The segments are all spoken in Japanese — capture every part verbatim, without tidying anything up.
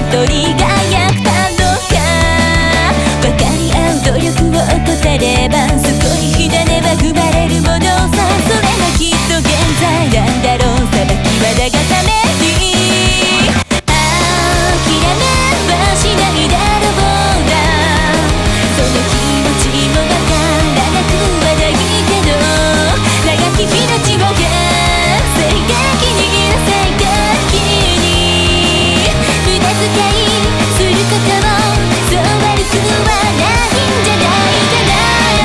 一人が役立つのか。分かり合う努力を怠れば少し火種は生まれるものさ。それがきっと現在なんだろう。裁きはだがために諦めはしないだろうな。その気持ちもわからなくはないけど、長き命をが正義に正義に無駄遣いすることもそう悪くはないんじゃないかな。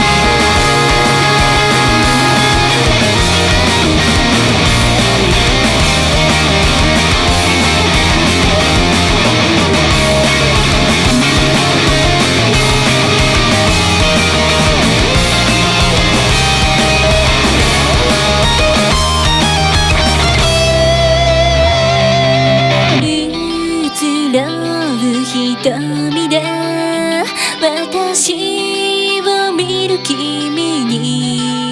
瞳で私を見る君に